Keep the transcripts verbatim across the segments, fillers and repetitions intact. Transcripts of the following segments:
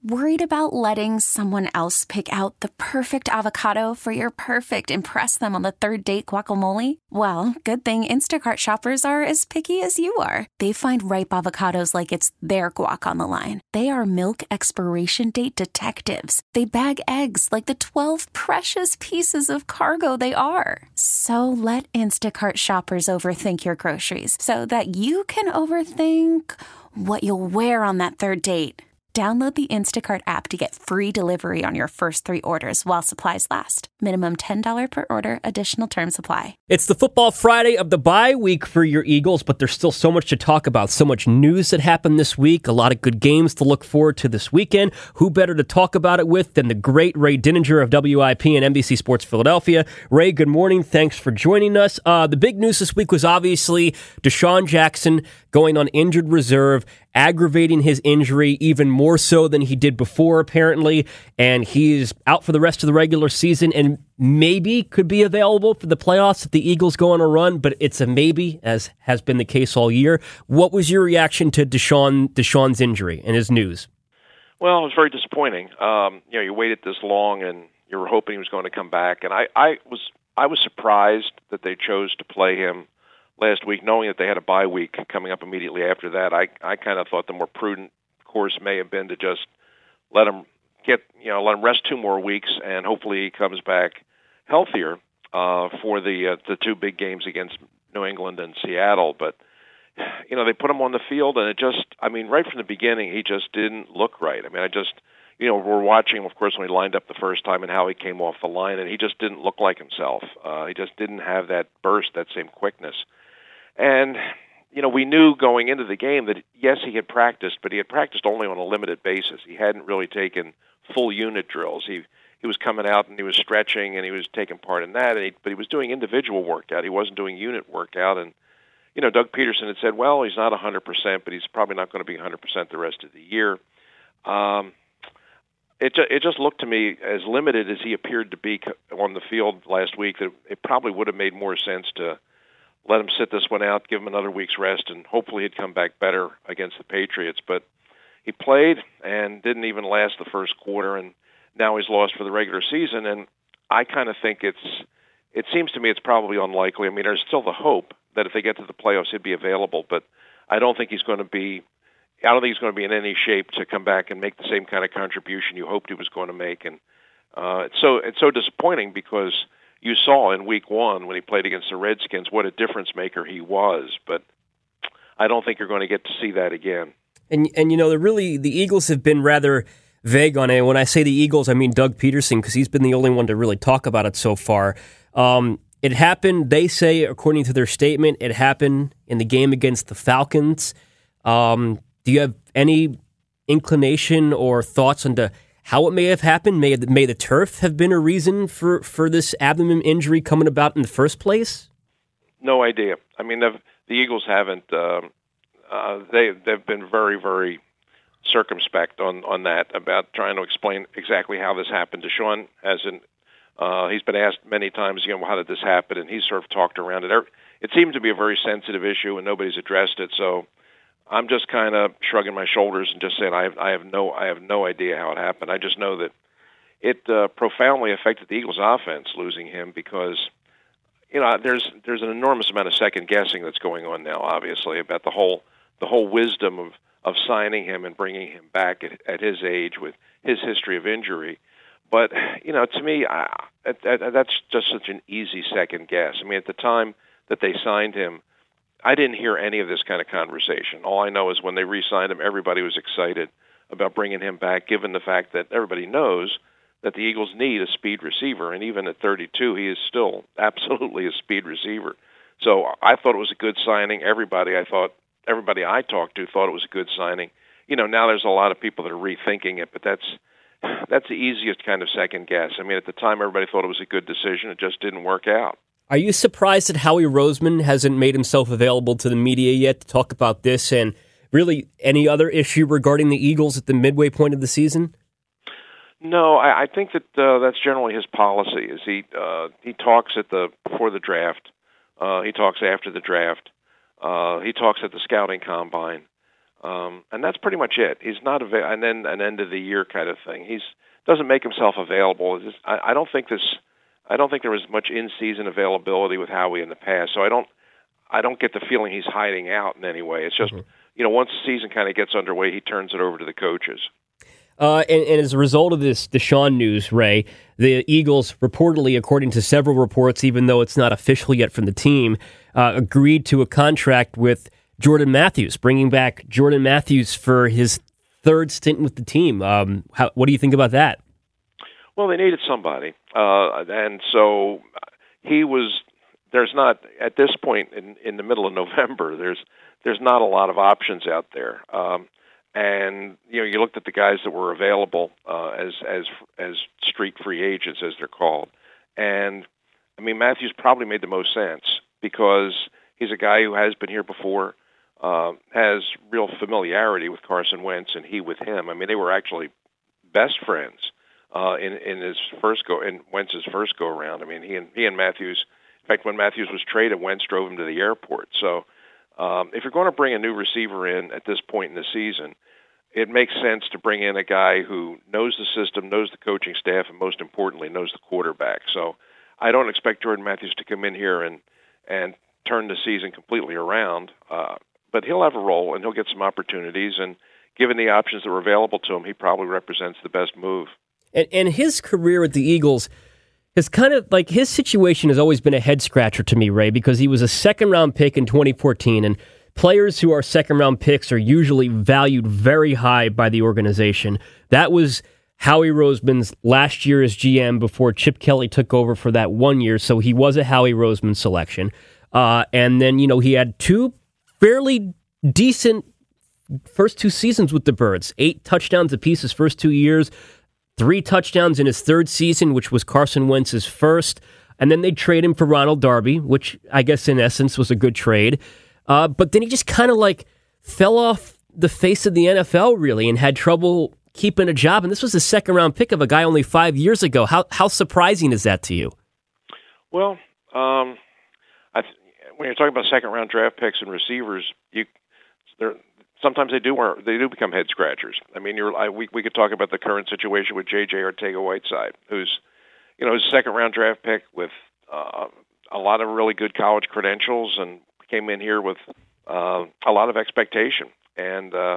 Worried about letting someone else pick out the perfect avocado for your perfect impress them on the third date guacamole? Well, good thing Instacart shoppers are as picky as you are. They find ripe avocados like it's their guac on the line. They are milk expiration date detectives. They bag eggs like the twelve precious pieces of cargo they are. So let Instacart shoppers overthink your groceries so that you can overthink what you'll wear on that third date. Download the Instacart app to get free delivery on your first three orders while supplies last. Minimum ten dollars per order. Additional terms apply. It's the football Friday of the bye week for your Eagles, but there's still so much to talk about, so much news that happened this week, a lot of good games to look forward to this weekend. Who better to talk about it with than the great Ray Dininger of W I P and N B C Sports Philadelphia. Ray, good morning. Thanks for joining us. Uh, the big news this week was obviously Deshaun Jackson going on injured reserve, aggravating his injury even more so than he did before, apparently, and he's out for the rest of the regular season and maybe could be available for the playoffs if the Eagles go on a run, but it's a maybe, as has been the case all year. What was your reaction to Deshaun Deshaun's injury and his news? Well, it was very disappointing. Um, you know, you waited this long, and you were hoping he was going to come back, and I, I was I was surprised that they chose to play him last week, knowing that they had a bye week coming up immediately after that. I, I kind of thought the more prudent course may have been to just let him get, you know, let him rest two more weeks, and hopefully he comes back healthier uh, for the uh, the two big games against New England and Seattle. But you know, they put him on the field, and it just, I mean, right from the beginning, he just didn't look right. I mean, I just, you know, we're watching him, of course, when he lined up the first time and how he came off the line, and he just didn't look like himself. Uh, he just didn't have that burst, that same quickness. And, you know, we knew going into the game that, yes, he had practiced, but he had practiced only on a limited basis. He hadn't really taken full unit drills. He he was coming out and he was stretching and he was taking part in that, and he, but he was doing individual workout. He wasn't doing unit workout. And, you know, Doug Peterson had said, well, he's not one hundred percent, but he's probably not going to be one hundred percent the rest of the year. Um, it, ju- it just looked to me, as limited as he appeared to be on the field last week, that it probably would have made more sense to let him sit this one out, give him another week's rest, and hopefully he'd come back better against the Patriots. But he played and didn't even last the first quarter, and now he's lost for the regular season. And I kind of think it's, it seems to me it's probably unlikely. I mean, there's still the hope that if they get to the playoffs, he'd be available, but I don't think he's going to be, I don't think he's going to be in any shape to come back and make the same kind of contribution you hoped he was going to make. And uh, it's so it's so disappointing because you saw in week one when he played against the Redskins what a difference maker he was, but I don't think you're going to get to see that again. And, and you know, the really, the Eagles have been rather vague on it. When I say the Eagles, I mean Doug Peterson, because he's been the only one to really talk about it so far. Um, it happened, they say, according to their statement, it happened in the game against the Falcons. Um, do you have any inclination or thoughts into how it may have happened? May, may the turf have been a reason for, for this abdomen injury coming about in the first place? No idea. I mean, the Eagles haven't. Um, uh, they they've been very very circumspect on, on that, about trying to explain exactly how this happened. Deshaun hasn't. Uh, he's been asked many times, you know, how did this happen, and he's sort of talked around it. It seemed to be a very sensitive issue, and nobody's addressed it. So I'm just kind of shrugging my shoulders and just saying I have, I have no I have no idea how it happened. I just know that it uh, profoundly affected the Eagles' offense, losing him, because you know there's there's an enormous amount of second guessing that's going on now, obviously, about the whole the whole wisdom of, of signing him and bringing him back at, at his age with his history of injury. But you know, to me, I, I, that's just such an easy second guess. I mean, at the time that they signed him, I didn't hear any of this kind of conversation. All I know is when they re-signed him, everybody was excited about bringing him back, given the fact that everybody knows that the Eagles need a speed receiver, and even at thirty-two, he is still absolutely a speed receiver. So I thought it was a good signing. Everybody I thought, everybody I talked to thought it was a good signing. You know, now there's a lot of people that are rethinking it, but that's that's the easiest kind of second guess. I mean, at the time, everybody thought it was a good decision. It just didn't work out. Are you surprised that Howie Roseman hasn't made himself available to the media yet to talk about this and really any other issue regarding the Eagles at the midway point of the season? No, I, I think that uh, that's generally his policy. Is he uh, he talks at the before the draft, uh, he talks after the draft, uh, he talks at the scouting combine. Um, and that's pretty much it. He's not a and then an end of the year kind of thing. He's doesn't make himself available. Just, I, I don't think this. I don't think there was much in-season availability with Howie in the past. So I don't. I don't get the feeling he's hiding out in any way. It's just mm-hmm. you know once the season kind of gets underway, he turns it over to the coaches. Uh, and, and as a result of this Deshaun news, Ray, the Eagles reportedly, according to several reports, even though it's not official yet from the team, uh, agreed to a contract with Jordan Matthews, bringing back Jordan Matthews for his third stint with the team. Um, how, what do you think about that? Well, they needed somebody, uh, and so he was. There's not at this point in, in the middle of November. There's there's not a lot of options out there, um, and you know you looked at the guys that were available uh, as as as street free agents, as they're called, and I mean Matthews probably made the most sense because he's a guy who has been here before. Uh, has real familiarity with Carson Wentz, and he with him. I mean, they were actually best friends uh, in in his first go in Wentz's first go around. I mean, he and he and Matthews. In fact, when Matthews was traded, Wentz drove him to the airport. So, um, if you're going to bring a new receiver in at this point in the season, it makes sense to bring in a guy who knows the system, knows the coaching staff, and most importantly, knows the quarterback. So, I don't expect Jordan Matthews to come in here and and turn the season completely around. Uh, But he'll have a role, and he'll get some opportunities. And given the options that were available to him, he probably represents the best move. And, and his career at the Eagles is kind of like his situation has always been a head scratcher to me, Ray, because he was a second round pick in twenty fourteen, and players who are second round picks are usually valued very high by the organization. That was Howie Roseman's last year as G M before Chip Kelly took over for that one year, so he was a Howie Roseman selection. Uh, and then, you know, he had two fairly decent first two seasons with the Birds. Eight touchdowns apiece his first two years, three touchdowns in his third season, which was Carson Wentz's first. And then they trade him for Ronald Darby, which I guess in essence was a good trade. Uh, but then he just kind of like fell off the face of the N F L, really, and had trouble keeping a job. And this was a second round pick of a guy only five years ago. How how surprising is that to you? Well, um, I th- when you're talking about second round draft picks and receivers, you they're sometimes they do they do become head scratchers. I mean, you're I, we we could talk about the current situation with J J Arcega-Whiteside, who's you know his second round draft pick with uh, a lot of really good college credentials and came in here with uh, a lot of expectation and uh,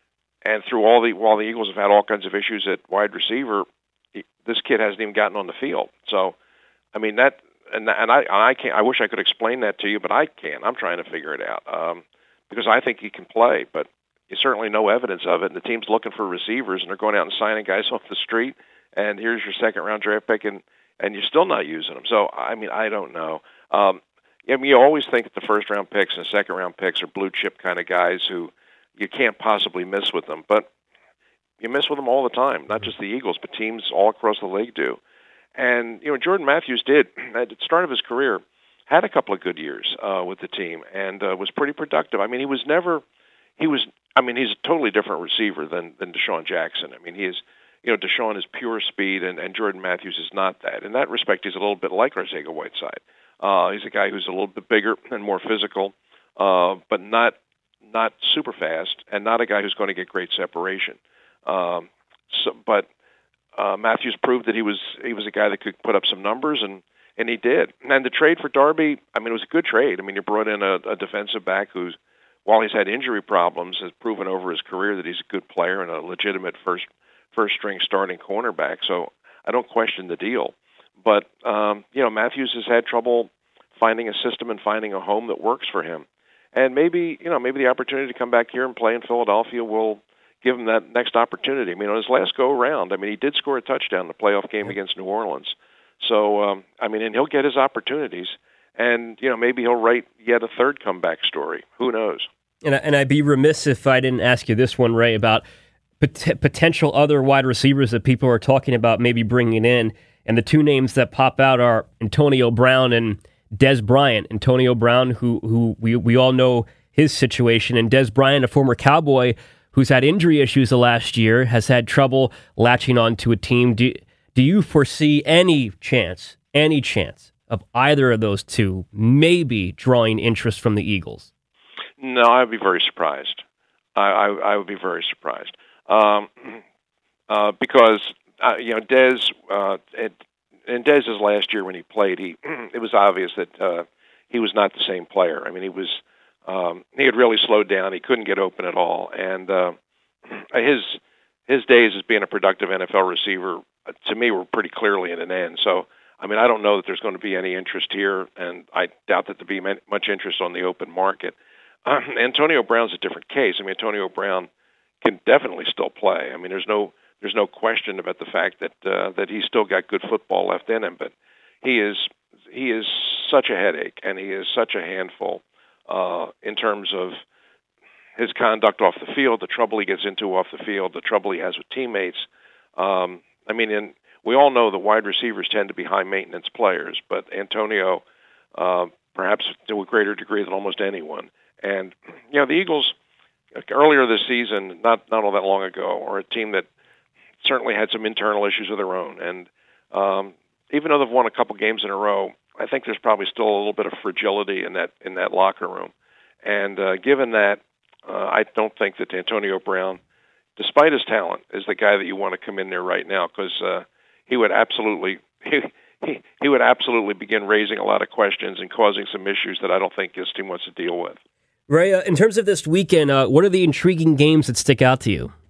and through all the while the Eagles have had all kinds of issues at wide receiver, he, this kid hasn't even gotten on the field. So, I mean that. And and I I can't. I wish I could explain that to you, but I can't. I'm trying to figure it out um, because I think he can play, but there's certainly no evidence of it. And the team's looking for receivers, and they're going out and signing guys off the street. And here's your second round draft pick, and, and you're still not using them. So I mean, I don't know. Um, I mean, you always think that the first round picks and second round picks are blue chip kind of guys who you can't possibly miss with them, but you miss with them all the time. Not just the Eagles, but teams all across the league do. And, you know, Jordan Matthews did, at the start of his career, had a couple of good years uh, with the team and uh, was pretty productive. I mean, he was never, he was, I mean, he's a totally different receiver than, than Deshaun Jackson. I mean, he is, you know, Deshaun is pure speed and, and Jordan Matthews is not that. In that respect, he's a little bit like Arcega-Whiteside. Uh, he's a guy who's a little bit bigger and more physical, uh, but not not super fast and not a guy who's going to get great separation. Um, so, but Uh, Matthews proved that he was he was a guy that could put up some numbers, and, and he did. And the trade for Darby, I mean, it was a good trade. I mean, you brought in a, a defensive back who's, while he's had injury problems, has proven over his career that he's a good player and a legitimate first first string starting cornerback. So I don't question the deal. But um, you know, Matthews has had trouble finding a system and finding a home that works for him. And maybe you know maybe the opportunity to come back here and play in Philadelphia will give him that next opportunity. I mean, on his last go-around, I mean, he did score a touchdown in the playoff game yeah. against New Orleans. So, um, I mean, and he'll get his opportunities. And, you know, maybe he'll write yet a third comeback story. Who knows? And, I, and I'd be remiss if I didn't ask you this one, Ray, about pot- potential other wide receivers that people are talking about maybe bringing in. And the two names that pop out are Antonio Brown and Dez Bryant. Antonio Brown, who who we, we all know his situation, and Dez Bryant, a former Cowboy, who's had injury issues the last year, has had trouble latching on to a team. Do, do you foresee any chance, any chance of either of those two maybe drawing interest from the Eagles? No, I'd be very surprised. I, I, I would be very surprised. Um, uh, because, uh, you know, Dez, uh, it, in Dez's last year when he played, he it was obvious that uh, he was not the same player. I mean, he was um, he had really slowed down. He couldn't get open at all, and uh, his his days as being a productive N F L receiver, uh, to me, were pretty clearly at an end. So, I mean, I don't know that there's going to be any interest here, and I doubt that there'll be much interest on the open market. Uh, Antonio Brown's a different case. I mean, Antonio Brown can definitely still play. I mean, there's no there's no question about the fact that uh, that he's still got good football left in him, but he is he is such a headache, and he is such a handful uh, in terms of his conduct off the field, the trouble he gets into off the field, the trouble he has with teammates. Um, I mean, and we all know that wide receivers tend to be high-maintenance players, but Antonio, uh, perhaps to a greater degree than almost anyone. And, you know, the Eagles, earlier this season, not, not all that long ago, are a team that certainly had some internal issues of their own. And um, even though they've won a couple games in a row, I think there's probably still a little bit of fragility in that in that locker room. And uh, given that, uh, I don't think that Antonio Brown, despite his talent, is the guy that you want to come in there right now, because uh, he would absolutely he, he he would absolutely begin raising a lot of questions and causing some issues that I don't think his team wants to deal with. Ray, uh, in terms of this weekend, uh, what are the intriguing games that stick out to you?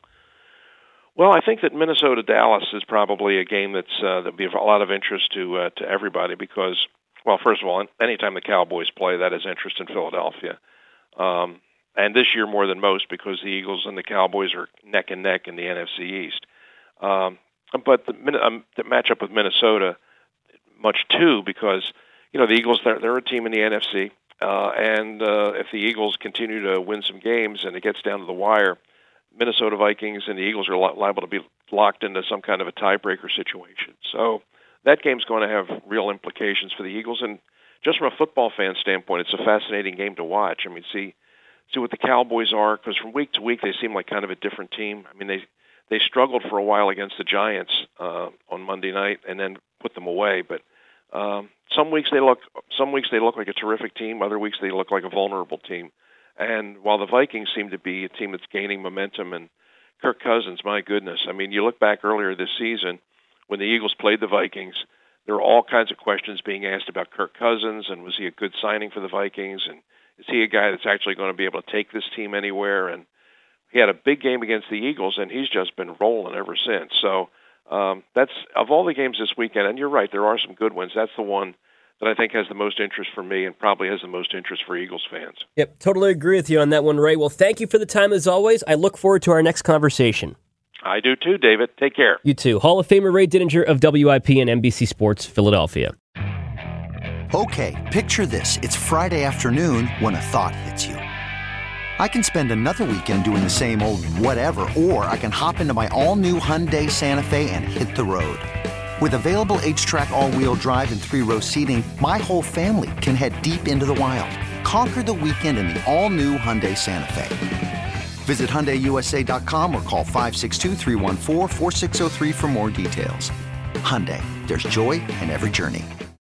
Well, I think that Minnesota-Dallas is probably a game that's uh, that'll be of a lot of interest to uh, to everybody because, well, first of all, anytime the Cowboys play, that is interest in Philadelphia. Um, and this year more than most because the Eagles and the Cowboys are neck and neck in the N F C East. Um, but the, um, the matchup with Minnesota, much too, because, you know, the Eagles, they're, they're a team in the N F C. Uh, and uh, if the Eagles continue to win some games and it gets down to the wire, Minnesota Vikings and the Eagles are li- liable to be locked into some kind of a tiebreaker situation. So that game's going to have real implications for the Eagles. And just from a football fan standpoint, it's a fascinating game to watch. I mean, see see what the Cowboys are, because from week to week they seem like kind of a different team. I mean, they they struggled for a while against the Giants uh, on Monday night and then put them away. But um, some weeks they look some weeks they look like a terrific team. Other weeks they look like a vulnerable team. And while the Vikings seem to be a team that's gaining momentum, and Kirk Cousins, my goodness, I mean, you look back earlier this season when the Eagles played the Vikings, there were all kinds of questions being asked about Kirk Cousins, and was he a good signing for the Vikings, and is he a guy that's actually going to be able to take this team anywhere? And he had a big game against the Eagles, and he's just been rolling ever since. So um, that's, of all the games this weekend, and you're right, there are some good ones, that's the one that I think has the most interest for me and probably has the most interest for Eagles fans. Yep, totally agree with you on that one, Ray. Well, thank you for the time as always. I look forward to our next conversation. I do too, David. Take care. You too. Hall of Famer Ray Dininger of W I P and N B C Sports Philadelphia. Okay, picture this. It's Friday afternoon when a thought hits you. I can spend another weekend doing the same old whatever, or I can hop into my all-new Hyundai Santa Fe and hit the road. With available H-Track all-wheel drive and three-row seating, my whole family can head deep into the wild. Conquer the weekend in the all-new Hyundai Santa Fe. Visit Hyundai U S A dot com or call five six two, three one four, four six zero three for more details. Hyundai, there's joy in every journey.